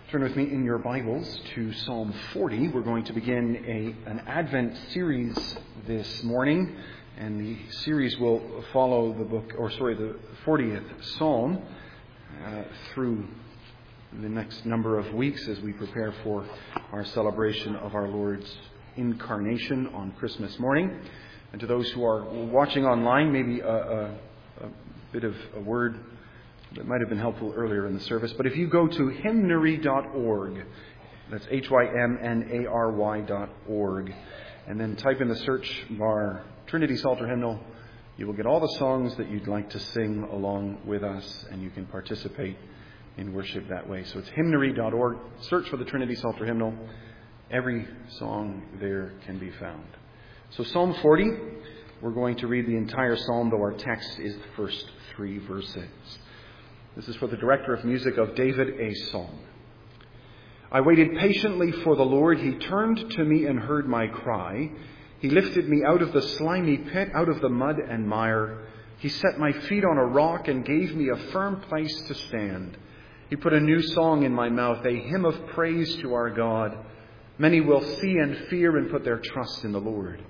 Turn with me in your Bibles to Psalm 40. We're going to begin an Advent series this morning, and the series will follow the 40th Psalm through the next number of weeks as we prepare for our celebration of our Lord's incarnation on Christmas morning. And to those who are watching online, maybe a bit of a word that might have been helpful earlier in the service. But if you go to hymnary.org, that's hymnary.org, and then type in the search bar Trinity Psalter Hymnal, you will get all the songs that you'd like to sing along with us, and you can participate in worship that way. So it's hymnary.org. Search for the Trinity Psalter Hymnal. Every song there can be found. So Psalm 40, we're going to read the entire psalm, though our text is the first 3 verses. This is for the director of music of David, a psalm. I waited patiently for the Lord. He turned to me and heard my cry. He lifted me out of the slimy pit, out of the mud and mire. He set my feet on a rock and gave me a firm place to stand. He put a new song in my mouth, a hymn of praise to our God. Many will see and fear and put their trust in the Lord.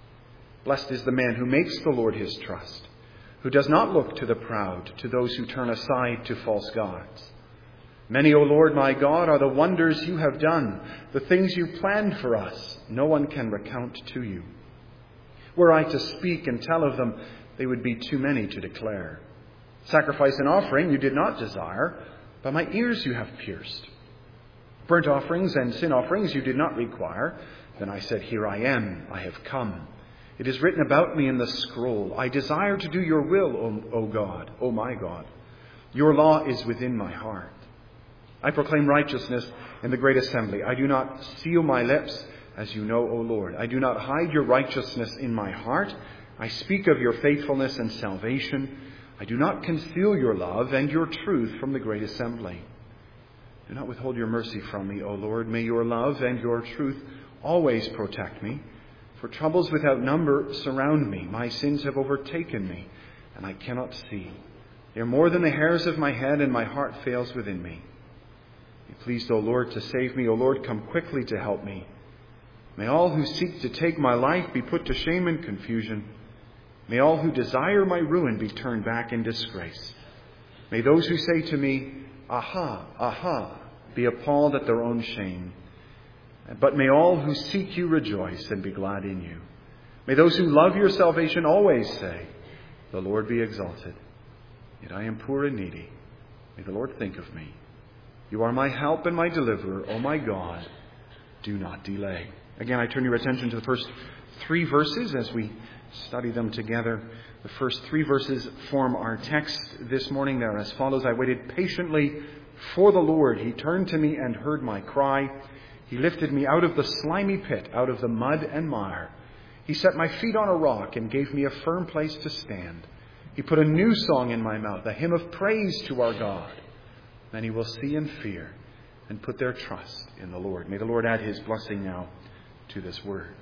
Blessed is the man who makes the Lord his trust, who does not look to the proud, to those who turn aside to false gods. Many, O Lord my God, are the wonders you have done, the things you planned for us. No one can recount to you. Were I to speak and tell of them, they would be too many to declare. Sacrifice and offering you did not desire, but my ears you have pierced. Burnt offerings and sin offerings you did not require. Then I said, here I am, I have come. It is written about me in the scroll. I desire to do your will, O God, O my God. Your law is within my heart. I proclaim righteousness in the great assembly. I do not seal my lips, as you know, O Lord. I do not hide your righteousness in my heart. I speak of your faithfulness and salvation. I do not conceal your love and your truth from the great assembly. Do not withhold your mercy from me, O Lord. May your love and your truth always protect me. For troubles without number surround me. My sins have overtaken me, and I cannot see. They are more than the hairs of my head, and my heart fails within me. Be pleased, O Lord, to save me. O Lord, come quickly to help me. May all who seek to take my life be put to shame and confusion. May all who desire my ruin be turned back in disgrace. May those who say to me, aha, aha, be appalled at their own shame. But may all who seek you rejoice and be glad in you. May those who love your salvation always say, the Lord be exalted. Yet I am poor and needy. May the Lord think of me. You are my help and my deliverer. O my God, do not delay. Again, I turn your attention to the first 3 verses as we study them together. The first 3 verses form our text this morning. They are as follows. I waited patiently for the Lord. He turned to me and heard my cry. He lifted me out of the slimy pit, out of the mud and mire. He set my feet on a rock and gave me a firm place to stand. He put a new song in my mouth, a hymn of praise to our God. Many will see and fear and put their trust in the Lord. May the Lord add his blessing now to this word.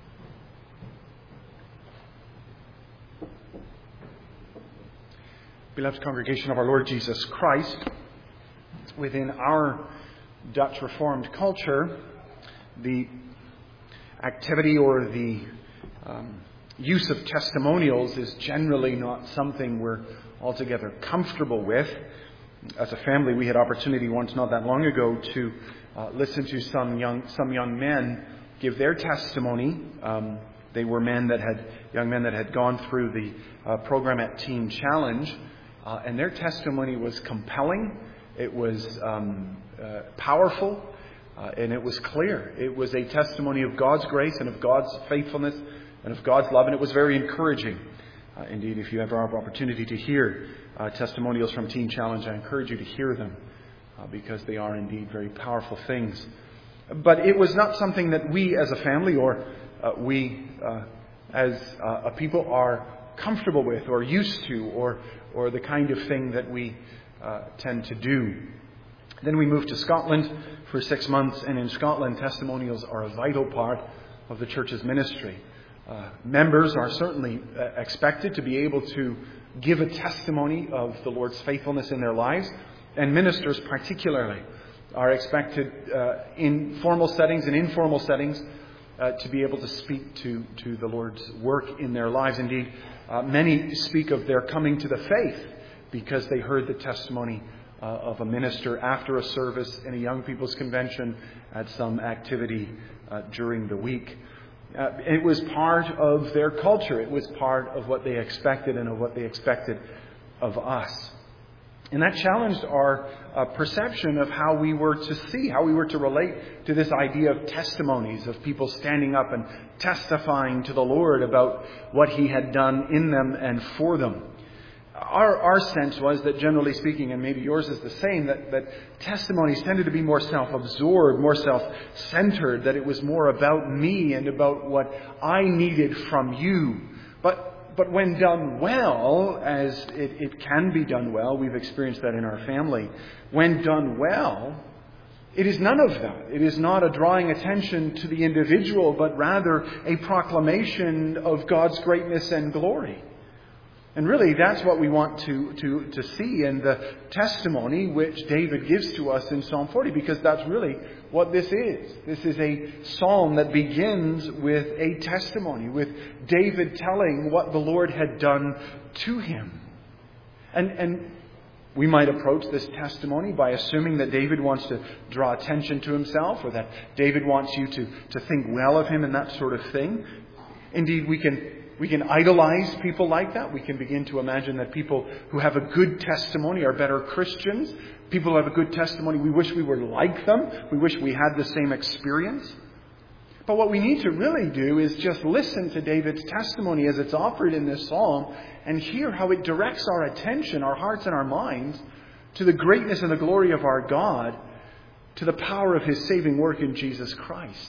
Beloved congregation of our Lord Jesus Christ, within our Dutch Reformed culture, the activity or the use of testimonials is generally not something we're altogether comfortable with. As a family, we had opportunity once not that long ago to listen to some young men give their testimony. They were young men that had gone through the program at Teen Challenge, and their testimony was compelling. It was powerful, and it was clear. It was a testimony of God's grace and of God's faithfulness and of God's love, and it was very encouraging. Indeed, if you ever have opportunity to hear testimonials from Teen Challenge, I encourage you to hear them because they are indeed very powerful things. But it was not something that we as a family or we as a people are comfortable with or used to or the kind of thing that we tend to do. Then we moved to Scotland for 6 months, and in Scotland, testimonials are a vital part of the church's ministry. Members are certainly expected to be able to give a testimony of the Lord's faithfulness in their lives, and ministers particularly. are expected in formal settings and informal settings to be able to speak to the Lord's work in their lives. Indeed, many speak of their coming to the faith because they heard the testimony of a minister after a service in a young people's convention at some activity during the week. It was part of their culture. It was part of what they expected and of what they expected of us. And that challenged our perception of how we were to see, how we were to relate to this idea of testimonies, of people standing up and testifying to the Lord about what He had done in them and for them. Our sense was that, generally speaking, and maybe yours is the same, that testimonies tended to be more self-absorbed, more self-centered, that it was more about me and about what I needed from you. But when done well, as it can be done well, we've experienced that in our family, when done well, it is none of that. It is not a drawing attention to the individual, but rather a proclamation of God's greatness and glory. And really, that's what we want to see in the testimony which David gives to us in Psalm 40, because that's really what this is. This is a psalm that begins with a testimony, with David telling what the Lord had done to him. And we might approach this testimony by assuming that David wants to draw attention to himself, or that David wants you to think well of him and that sort of thing. Indeed, we can idolize people like that. We can begin to imagine that people who have a good testimony are better Christians. People who have a good testimony, we wish we were like them. We wish we had the same experience. But what we need to really do is just listen to David's testimony as it's offered in this psalm and hear how it directs our attention, our hearts and our minds to the greatness and the glory of our God, to the power of His saving work in Jesus Christ.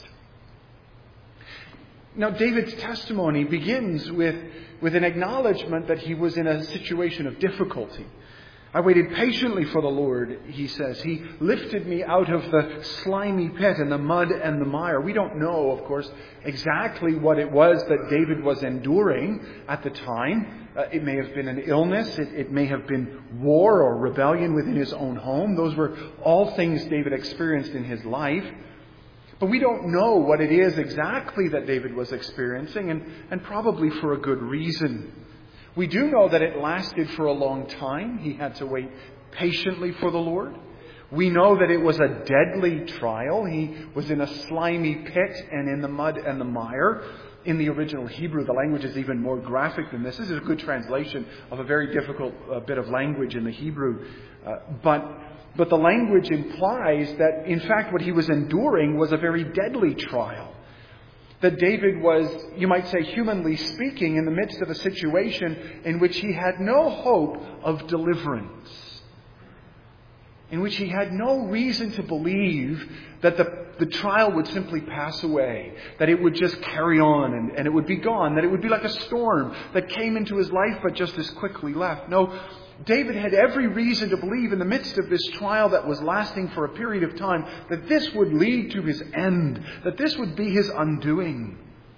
Now, David's testimony begins with an acknowledgement that he was in a situation of difficulty. I waited patiently for the Lord, he says. He lifted me out of the slimy pit and the mud and the mire. We don't know, of course, exactly what it was that David was enduring at the time. It may have been an illness. It may have been war or rebellion within his own home. Those were all things David experienced in his life. But we don't know what it is exactly that David was experiencing, and probably for a good reason. We do know that it lasted for a long time. He had to wait patiently for the Lord. We know that it was a deadly trial. He was in a slimy pit and in the mud and the mire. In the original Hebrew, the language is even more graphic than this. This is a good translation of a very difficult bit of language in the Hebrew. But the language implies that, in fact, what he was enduring was a very deadly trial. That David was, you might say, humanly speaking, in the midst of a situation in which he had no hope of deliverance. In which he had no reason to believe that the trial would simply pass away. That it would just carry on and it would be gone. That it would be like a storm that came into his life but just as quickly left. No, David had every reason to believe in the midst of this trial that was lasting for a period of time that this would lead to his end, that this would be his undoing.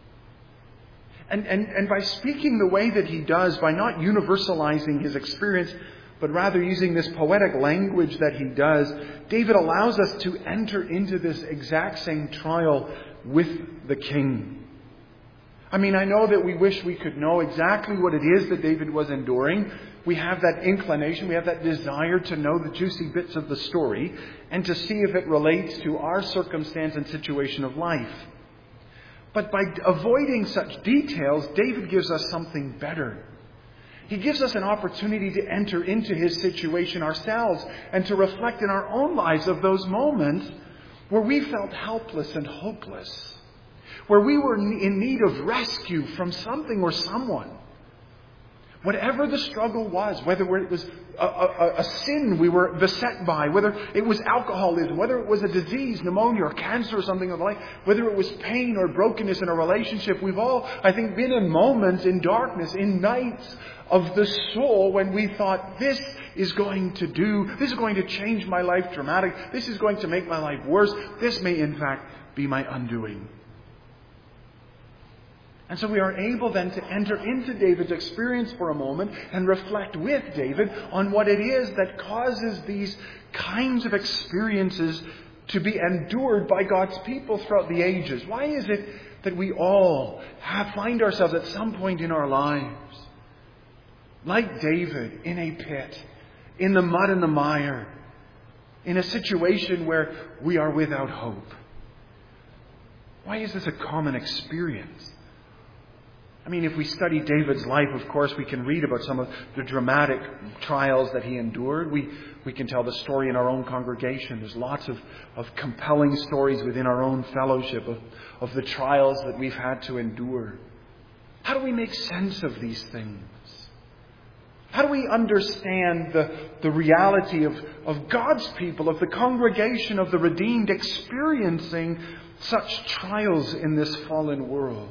And by speaking the way that he does, by not universalizing his experience, but rather using this poetic language that he does, David allows us to enter into this exact same trial with the king. I mean, I know that we wish we could know exactly what it is that David was enduring. We have that inclination, we have that desire to know the juicy bits of the story and to see if it relates to our circumstance and situation of life. But by avoiding such details, David gives us something better. He gives us an opportunity to enter into his situation ourselves and to reflect in our own lives of those moments where we felt helpless and hopeless, where we were in need of rescue from something or someone. Whatever the struggle was, whether it was a sin we were beset by, whether it was alcoholism, whether it was a disease, pneumonia or cancer or something of the like, whether it was pain or brokenness in a relationship, we've all, I think, been in moments in darkness, in nights of the soul when we thought, this is going to change my life dramatically, this is going to make my life worse, this may in fact be my undoing. And so we are able then to enter into David's experience for a moment and reflect with David on what it is that causes these kinds of experiences to be endured by God's people throughout the ages. Why is it that we all find ourselves at some point in our lives, like David, in a pit, in the mud and the mire, in a situation where we are without hope? Why is this a common experience? I mean, if we study David's life, of course, we can read about some of the dramatic trials that he endured. We can tell the story in our own congregation. There's lots of compelling stories within our own fellowship of the trials that we've had to endure. How do we make sense of these things? How do we understand the reality of God's people, of the congregation of the redeemed, experiencing such trials in this fallen world?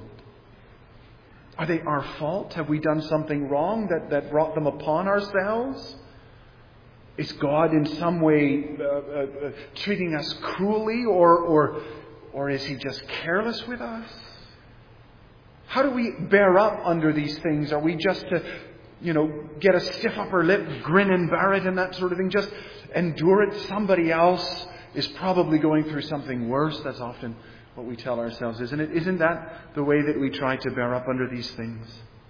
Are they our fault? Have we done something wrong that brought them upon ourselves? Is God in some way treating us cruelly, or is He just careless with us? How do we bear up under these things? Are we just to, get a stiff upper lip, grin and bear it and that sort of thing? Just endure it. Somebody else is probably going through something worse. That's often what we tell ourselves, isn't it? Isn't that the way that we try to bear up under these things?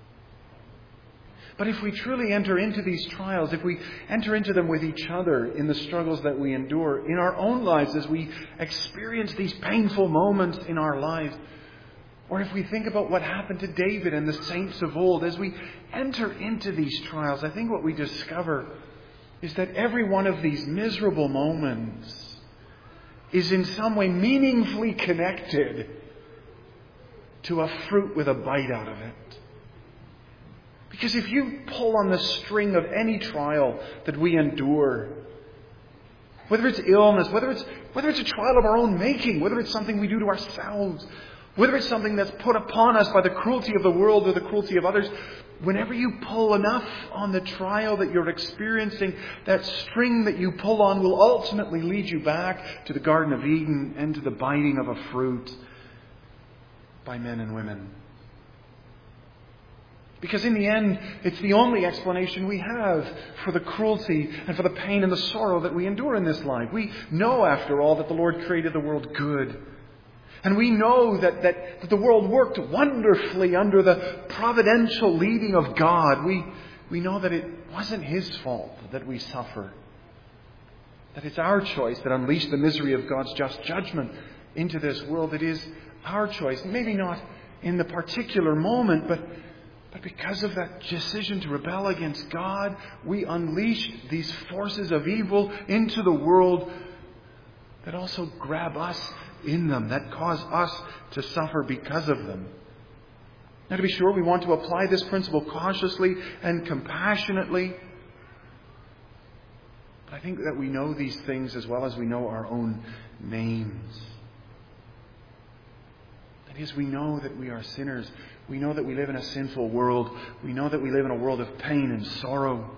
But if we truly enter into these trials, if we enter into them with each other in the struggles that we endure in our own lives as we experience these painful moments in our lives, or if we think about what happened to David and the saints of old, as we enter into these trials, I think what we discover is that every one of these miserable moments is in some way meaningfully connected to a fruit with a bite out of it. Because if you pull on the string of any trial that we endure, whether it's illness, whether it's a trial of our own making, whether it's something we do to ourselves, whether it's something that's put upon us by the cruelty of the world or the cruelty of others, whenever you pull enough on the trial that you're experiencing, that string that you pull on will ultimately lead you back to the Garden of Eden and to the biting of a fruit by men and women. Because in the end, it's the only explanation we have for the cruelty and for the pain and the sorrow that we endure in this life. We know, after all, that the Lord created the world good. And we know that the world worked wonderfully under the providential leading of God. We know that it wasn't His fault that we suffer. That it's our choice that unleashed the misery of God's just judgment into this world. It is our choice. Maybe not in the particular moment, but because of that decision to rebel against God, we unleashed these forces of evil into the world that also grab us in them, that cause us to suffer because of them. Now, to be sure, we want to apply this principle cautiously and compassionately. But I think that we know these things as well as we know our own names. That is, we know that we are sinners. We know that we live in a sinful world. We know that we live in a world of pain and sorrow.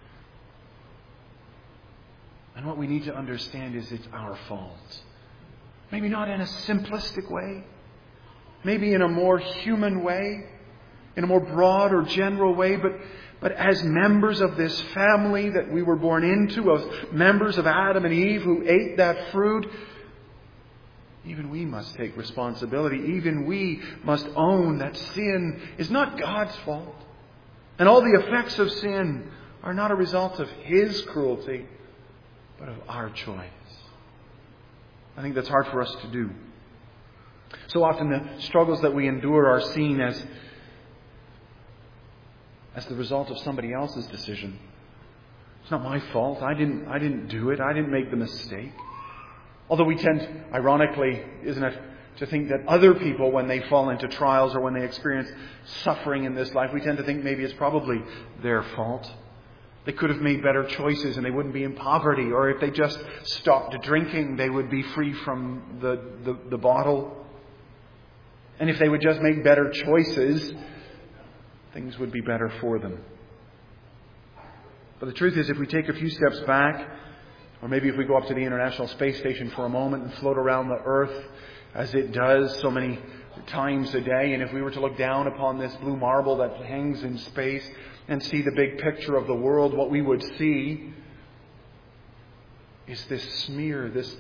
And what we need to understand is it's our fault. Maybe not in a simplistic way. Maybe in a more human way. In a more broad or general way. But as members of this family that we were born into, of members of Adam and Eve who ate that fruit, even we must take responsibility. Even we must own that sin is not God's fault. And all the effects of sin are not a result of His cruelty, but of our choice. I think that's hard for us to do. So often the struggles that we endure are seen as the result of somebody else's decision. It's not my fault. I didn't do it. I didn't make the mistake. Although we tend, ironically, isn't it, to think that other people, when they fall into trials or when they experience suffering in this life, we tend to think maybe it's probably their fault. They could have made better choices and they wouldn't be in poverty. Or if they just stopped drinking, they would be free from the bottle. And if they would just make better choices, things would be better for them. But the truth is, if we take a few steps back, or maybe if we go up to the International Space Station for a moment and float around the Earth as it does so many times a day. And if we were to look down upon this blue marble that hangs in space and see the big picture of the world, what we would see is this smear, this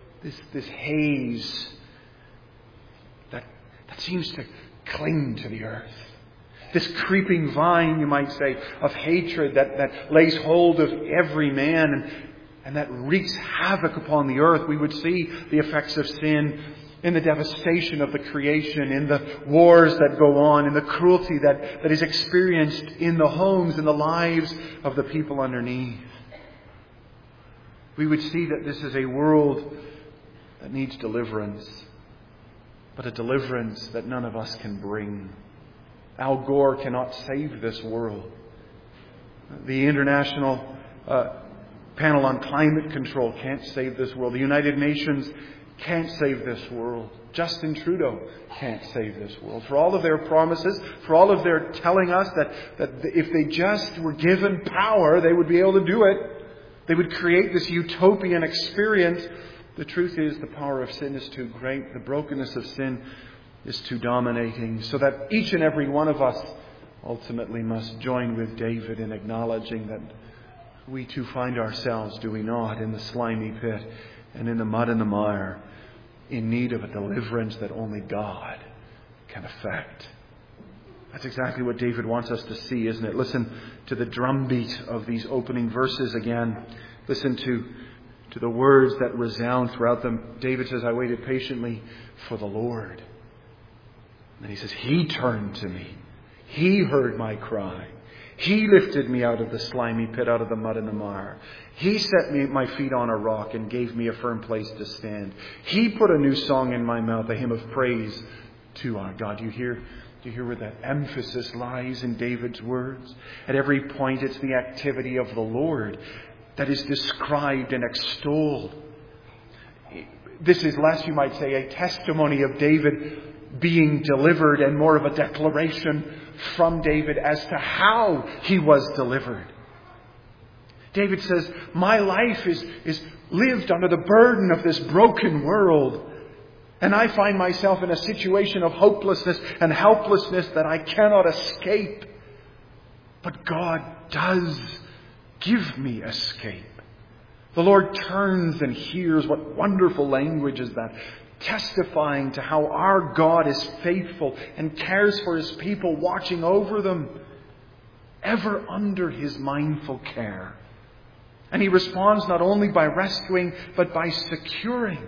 haze that seems to cling to the earth. This creeping vine, you might say, of hatred that lays hold of every man and that wreaks havoc upon the earth. We would see the effects of sin in the devastation of the creation, in the wars that go on, in the cruelty that is experienced in the homes and the lives of the people underneath. We would see that this is a world that needs deliverance, but a deliverance that none of us can bring. Al Gore cannot save this world. The International Panel on Climate Control can't save this world. The United Nations can't save this world. Justin Trudeau can't save this world. For all of their promises, for all of their telling us that if they just were given power, they would be able to do it. They would create this utopian experience. The truth is, the power of sin is too great. The brokenness of sin is too dominating. So that each and every one of us ultimately must join with David in acknowledging that we too find ourselves, do we not, in the slimy pit and in the mud and the mire, in need of a deliverance that only God can effect. That's exactly what David wants us to see, isn't it? Listen to the drumbeat of these opening verses again. Listen to the words that resound throughout them. David says, I waited patiently for the Lord. And then he says, He turned to me. He heard my cry. He lifted me out of the slimy pit, out of the mud and the mire. He set my feet on a rock and gave me a firm place to stand. He put a new song in my mouth, a hymn of praise to our God. Do you hear where that emphasis lies in David's words? At every point, it's the activity of the Lord that is described and extolled. This is less, you might say, a testimony of David being delivered and more of a declaration from David as to how he was delivered. David says, my life is lived under the burden of this broken world. And I find myself in a situation of hopelessness and helplessness that I cannot escape. But God does give me escape. The Lord turns and hears. What wonderful language is that? Testifying to how our God is faithful and cares for His people, watching over them, ever under His mindful care. And He responds not only by rescuing, but by securing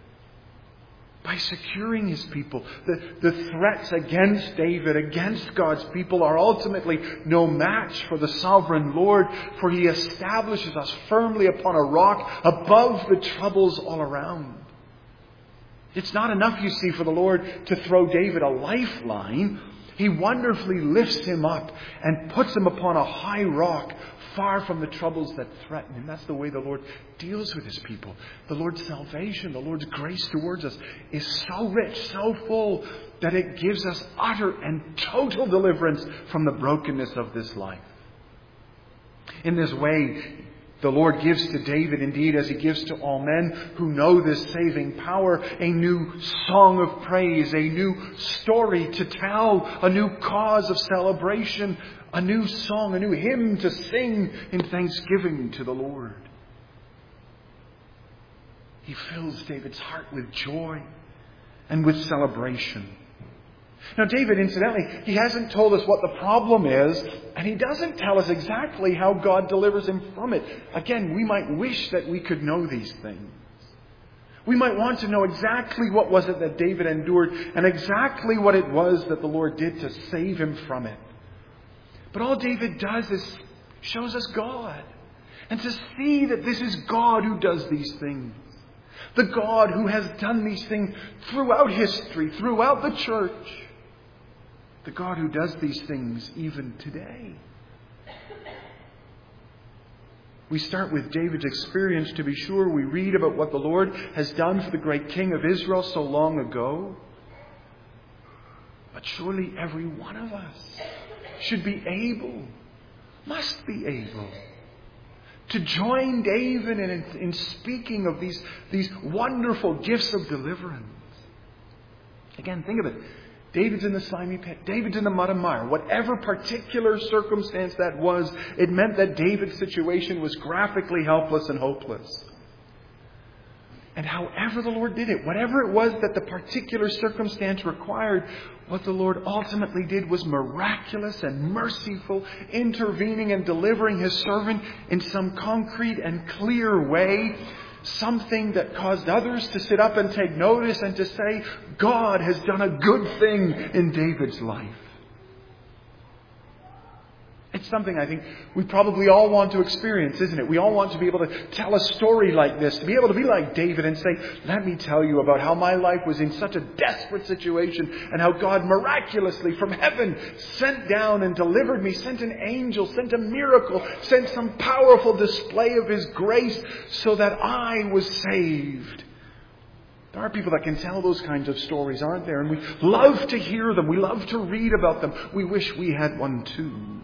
His people. The threats against David, against God's people, are ultimately no match for the sovereign Lord, for He establishes us firmly upon a rock above the troubles all around. It's not enough, you see, for the Lord to throw David a lifeline. He wonderfully lifts him up and puts him upon a high rock, far from the troubles that threaten him. That's the way the Lord deals with His people. The Lord's salvation, the Lord's grace towards us is so rich, so full, that it gives us utter and total deliverance from the brokenness of this life. In this way, the Lord gives to David, indeed, as He gives to all men who know this saving power, a new song of praise, a new story to tell, a new cause of celebration, a new song, a new hymn to sing in thanksgiving to the Lord. He fills David's heart with joy and with celebration. Now, David, incidentally, he hasn't told us what the problem is, and he doesn't tell us exactly how God delivers him from it. Again, we might wish that we could know these things. We might want to know exactly what was it that David endured and exactly what it was that the Lord did to save him from it. But all David does is shows us God. And to see that this is God who does these things. The God who has done these things throughout history, throughout the church. The God who does these things even today. We start with David's experience, to be sure. We read about what the Lord has done for the great King of Israel so long ago. But surely every one of us should be able, must be able, to join David in speaking of these wonderful gifts of deliverance. Again, think of it. David's in the slimy pit. David's in the mud and mire. Whatever particular circumstance that was, it meant that David's situation was graphically helpless and hopeless. And however the Lord did it, whatever it was that the particular circumstance required, what the Lord ultimately did was miraculous and merciful, intervening and delivering His servant in some concrete and clear way. Something that caused others to sit up and take notice and to say, God has done a good thing in David's life. It's something I think we probably all want to experience, isn't it? We all want to be able to tell a story like this, to be able to be like David and say, let me tell you about how my life was in such a desperate situation and how God miraculously from heaven sent down and delivered me, sent an angel, sent a miracle, sent some powerful display of His grace so that I was saved. There are people that can tell those kinds of stories, aren't there? And we love to hear them. We love to read about them. We wish we had one too.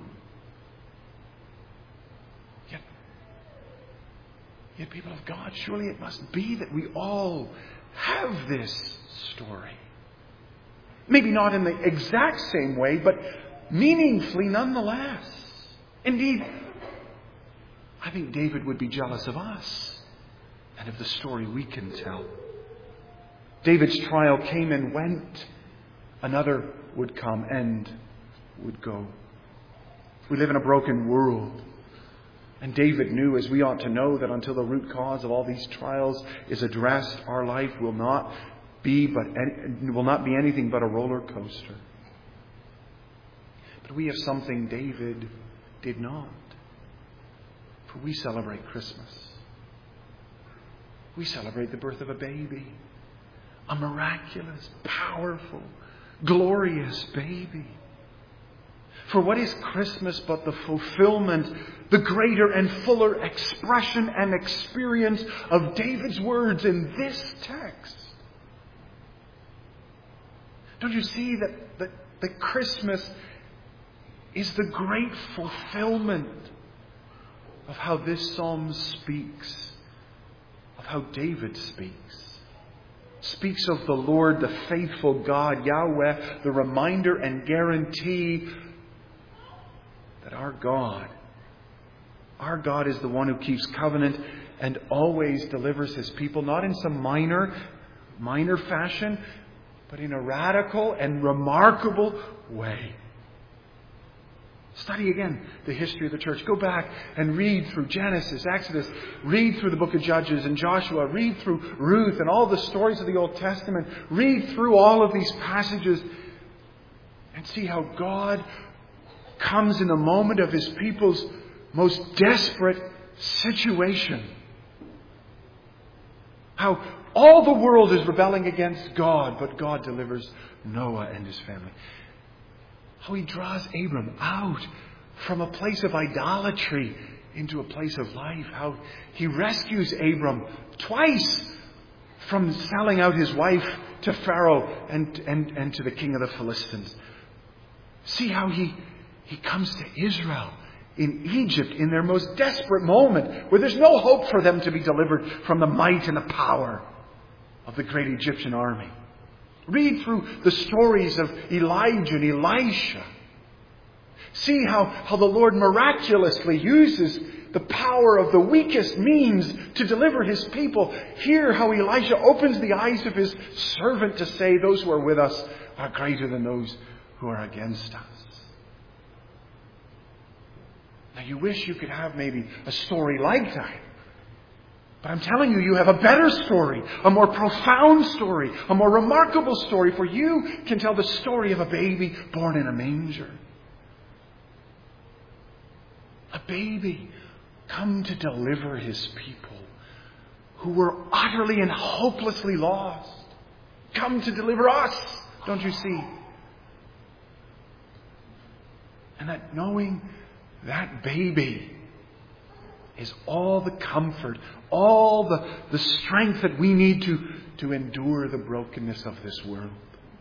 Yet, people of God, surely it must be that we all have this story. Maybe not in the exact same way, but meaningfully nonetheless. Indeed, I think David would be jealous of us and of the story we can tell. David's trial came and went. Another would come and would go. We live in a broken world. And David knew, as we ought to know, that until the root cause of all these trials is addressed, our life will not be anything but a roller coaster. But we have something David did not. For we celebrate Christmas. We celebrate the birth of a baby. A miraculous, powerful, glorious baby. For what is Christmas but the fulfillment, the greater and fuller expression and experience of David's words in this text? Don't you see that Christmas is the great fulfillment of how this psalm speaks, of how David speaks of the Lord, the faithful God, Yahweh, the reminder and guarantee that our God is the one who keeps covenant and always delivers His people, not in some minor fashion, but in a radical and remarkable way. Study again the history of the church. Go back and read through Genesis, Exodus, read through the book of Judges and Joshua, read through Ruth and all the stories of the Old Testament. Read through all of these passages and see how God comes in the moment of His people's most desperate situation. How all the world is rebelling against God, but God delivers Noah and his family. How He draws Abram out from a place of idolatry into a place of life. How He rescues Abram twice from selling out his wife to Pharaoh and to the king of the Philistines. See how He comes to Israel in Egypt in their most desperate moment, where there's no hope for them to be delivered from the might and the power of the great Egyptian army. Read through the stories of Elijah and Elisha. See how the Lord miraculously uses the power of the weakest means to deliver His people. Hear how Elisha opens the eyes of his servant to say, those who are with us are greater than those who are against us. Now you wish you could have maybe a story like that. But I'm telling you, you have a better story, a more profound story, a more remarkable story, for you can tell the story of a baby born in a manger. A baby come to deliver His people who were utterly and hopelessly lost. Come to deliver us, don't you see? And that knowing that baby is all the comfort, all the strength that we need to endure the brokenness of this world.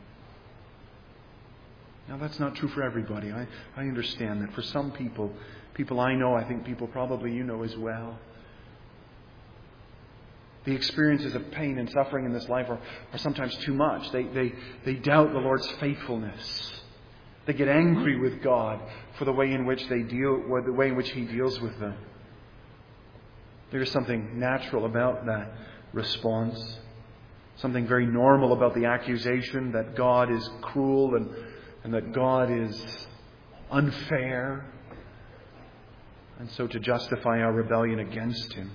Now that's not true for everybody. I understand that for some people I know, I think people probably you know as well, The experiences of pain and suffering in this life are sometimes too much. They doubt the Lord's faithfulness. They get angry with God for the way in which they deal, or the way in which He deals with them. There is something natural about that response. Something very normal about the accusation that God is cruel and that God is unfair. And so to justify our rebellion against Him.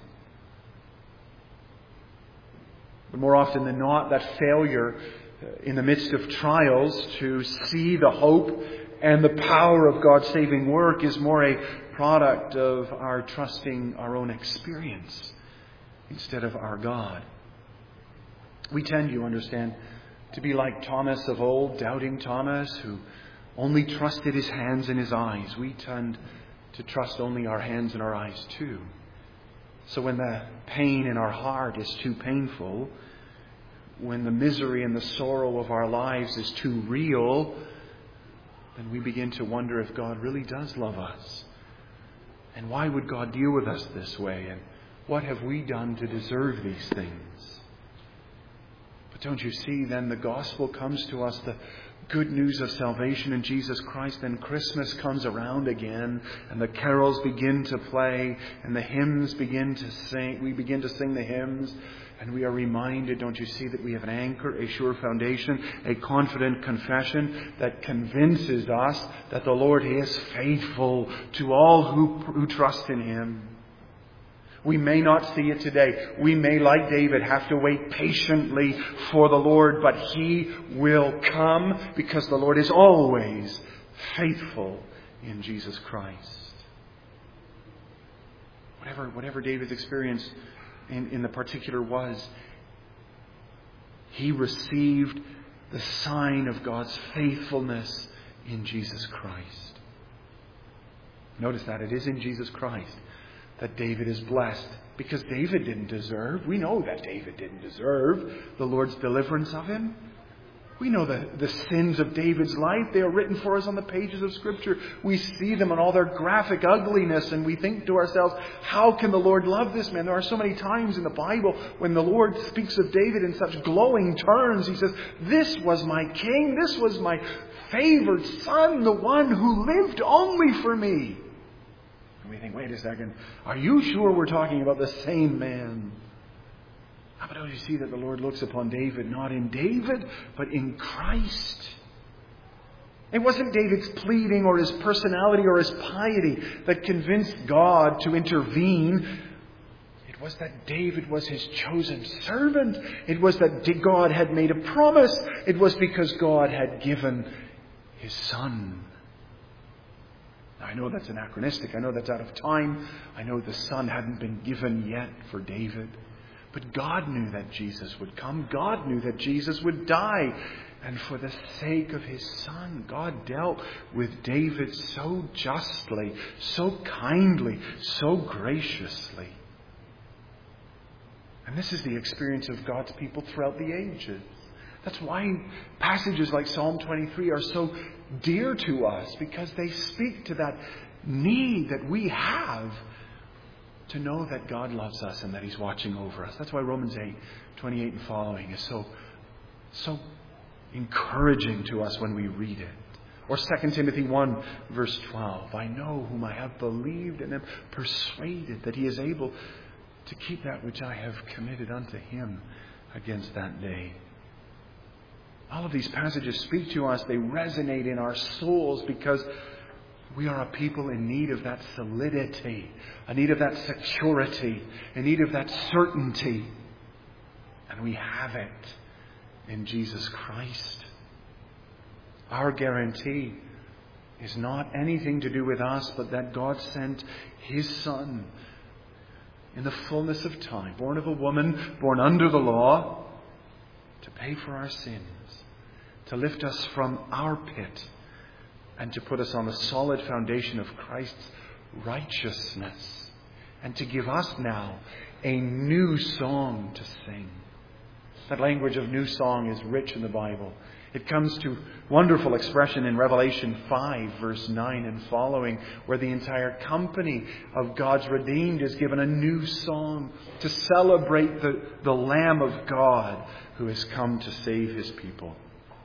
But more often than not, that failure in the midst of trials to see the hope and the power of God's saving work is more a product of our trusting our own experience instead of our God. We tend, you understand, to be like Thomas of old, doubting Thomas, who only trusted his hands and his eyes. We tend to trust only our hands and our eyes too. So when the pain in our heart is too painful, when the misery and the sorrow of our lives is too real, then we begin to wonder if God really does love us. And why would God deal with us this way? And what have we done to deserve these things? But don't you see, then the gospel comes to us, the good news of salvation in Jesus Christ. Then Christmas comes around again, and the carols begin to play, and the hymns begin to sing. We begin to sing the hymns, and we are reminded, don't you see, that we have an anchor, a sure foundation, a confident confession that convinces us that the Lord is faithful to all who trust in Him. We may not see it today. We may, like David, have to wait patiently for the Lord, but He will come because the Lord is always faithful in Jesus Christ. Whatever David's experience in the particular was, he received the sign of God's faithfulness in Jesus Christ. Notice that it is in Jesus Christ that David is blessed, because David didn't deserve. We know that David didn't deserve the Lord's deliverance of him. We know the sins of David's life. They are written for us on the pages of Scripture. We see them in all their graphic ugliness, and we think to ourselves, how can the Lord love this man? There are so many times in the Bible when the Lord speaks of David in such glowing terms. He says, this was my king, this was my favored son, the one who lived only for me. And we think, wait a second, are you sure we're talking about the same man? How about you see that the Lord looks upon David, not in David, but in Christ? It wasn't David's pleading or his personality or his piety that convinced God to intervene. It was that David was His chosen servant. It was that God had made a promise. It was because God had given His Son. I know that's anachronistic. I know that's out of time. I know the Son hadn't been given yet for David. But God knew that Jesus would come. God knew that Jesus would die. And for the sake of His Son, God dealt with David so justly, so kindly, so graciously. And this is the experience of God's people throughout the ages. That's why passages like Psalm 23 are so dear to us, because they speak to that need that we have to know that God loves us and that He's watching over us. That's why Romans 8:28 and following is so encouraging to us when we read it. Or 2 Timothy 1 verse 12. I know whom I have believed and am persuaded that He is able to keep that which I have committed unto Him against that day. All of these passages speak to us. They resonate in our souls because we are a people in need of that solidity, a need of that security, a need of that certainty. And we have it in Jesus Christ. Our guarantee is not anything to do with us, but that God sent His Son in the fullness of time, born of a woman, born under the law, to pay for our sins, to lift us from our pit, and to put us on the solid foundation of Christ's righteousness, and to give us now a new song to sing. That language of new song is rich in the Bible. It comes to wonderful expression in Revelation 5, verse 9 and following, where the entire company of God's redeemed is given a new song to celebrate the Lamb of God who has come to save His people.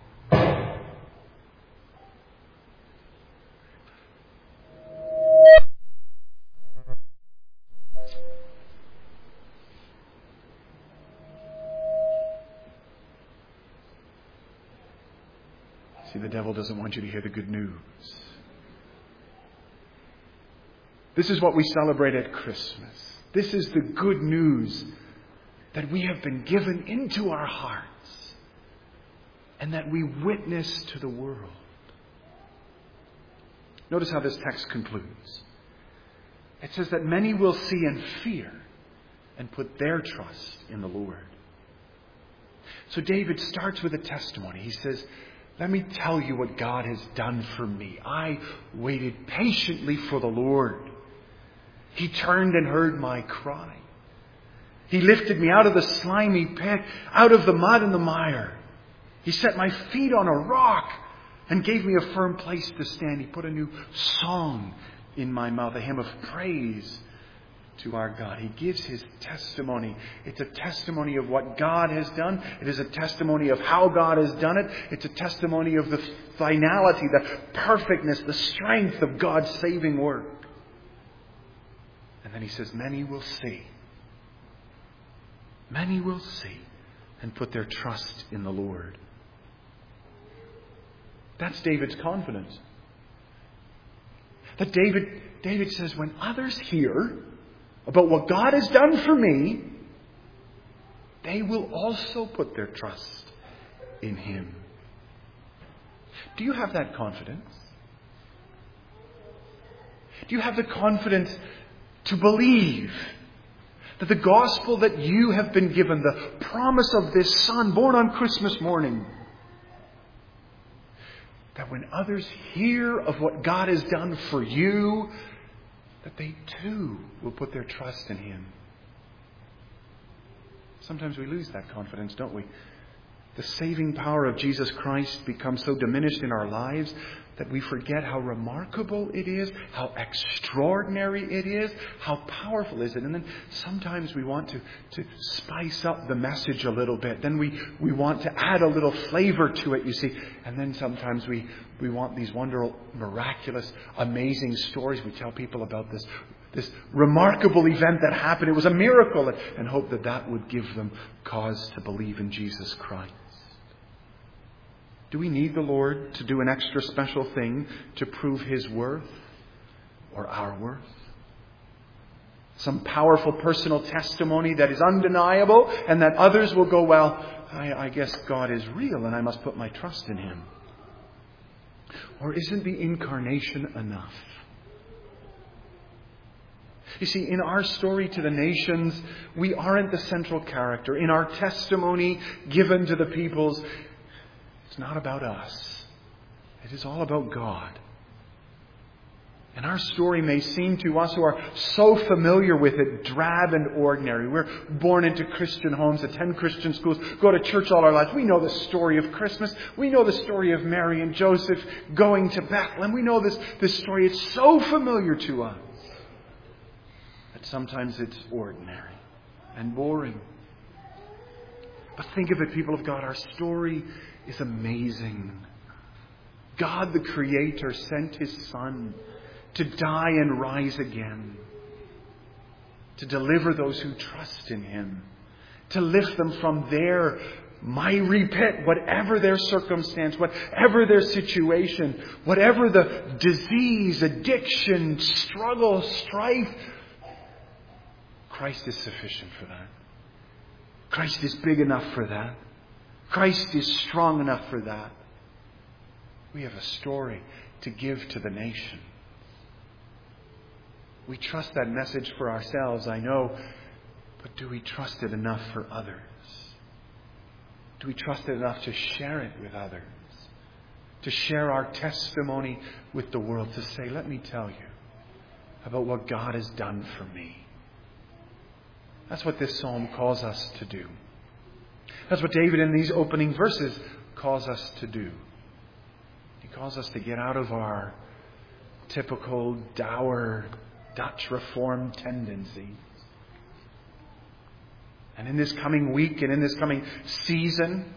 See, the devil doesn't want you to hear the good news. This is what we celebrate at Christmas. This is the good news that we have been given into our hearts and that we witness to the world. Notice how this text concludes. It says that many will see and fear and put their trust in the Lord. So David starts with a testimony. He says, let me tell you what God has done for me. I waited patiently for the Lord. He turned and heard my cry. He lifted me out of the slimy pit, out of the mud and the mire. He set my feet on a rock and gave me a firm place to stand. He put a new song in my mouth, a hymn of praise to our God. He gives his testimony. It's a testimony of what God has done. It is a testimony of how God has done it. It's a testimony of the finality, the perfectness, the strength of God's saving work. And then he says, many will see. Many will see and put their trust in the Lord. That's David's confidence. That David says, when others hear about what God has done for me, they will also put their trust in Him. Do you have that confidence? Do you have the confidence to believe that the gospel that you have been given, the promise of this Son born on Christmas morning, that when others hear of what God has done for you, that they too will put their trust in Him? Sometimes we lose that confidence, don't we? The saving power of Jesus Christ becomes so diminished in our lives that we forget how remarkable it is, how extraordinary it is, how powerful is it. And then sometimes we want to spice up the message a little bit. Then we want to add a little flavor to it, you see. And then sometimes we want these wonderful, miraculous, amazing stories. We tell people about this remarkable event that happened. It was a miracle, and hope that would give them cause to believe in Jesus Christ. Do we need the Lord to do an extra special thing to prove His worth or our worth? Some powerful personal testimony that is undeniable and that others will go, well, I guess God is real and I must put my trust in Him. Or isn't the incarnation enough? You see, in our story to the nations, we aren't the central character. In our testimony given to the peoples, it's not about us. It is all about God. And our story may seem to us who are so familiar with it drab and ordinary. We're born into Christian homes, attend Christian schools, go to church all our lives. We know the story of Christmas. We know the story of Mary and Joseph going to Bethlehem. We know this story. It's so familiar to us that sometimes it's ordinary and boring. But think of it, people of God. Our story is amazing. God the Creator sent His Son to die and rise again, to deliver those who trust in Him, to lift them from their miry pit, whatever their circumstance, whatever their situation, whatever the disease, addiction, struggle, strife. Christ is sufficient for that. Christ is big enough for that. Christ is strong enough for that. We have a story to give to the nation. We trust that message for ourselves, I know, but do we trust it enough for others? Do we trust it enough to share it with others? To share our testimony with the world, to say, let me tell you about what God has done for me. That's what this psalm calls us to do. That's what David in these opening verses calls us to do. He calls us to get out of our typical dour Dutch Reformed tendencies. And in this coming week and in this coming season,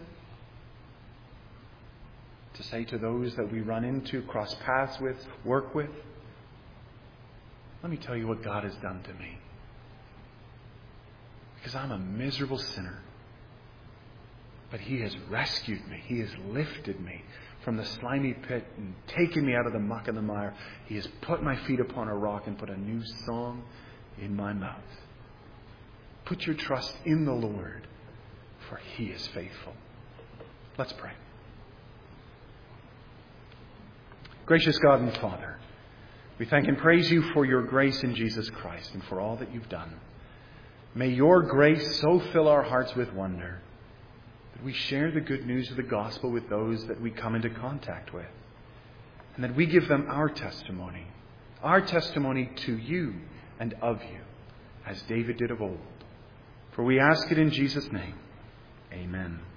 to say to those that we run into, cross paths with, work with, let me tell you what God has done to me. Because I'm a miserable sinner. But He has rescued me. He has lifted me from the slimy pit and taken me out of the muck and the mire. He has put my feet upon a rock and put a new song in my mouth. Put your trust in the Lord, for He is faithful. Let's pray. Gracious God and Father, we thank and praise You for Your grace in Jesus Christ and for all that You've done. May Your grace so fill our hearts with wonder that we share the good news of the gospel with those that we come into contact with, and that we give them our testimony to You and of You, as David did of old. For we ask it in Jesus' name. Amen.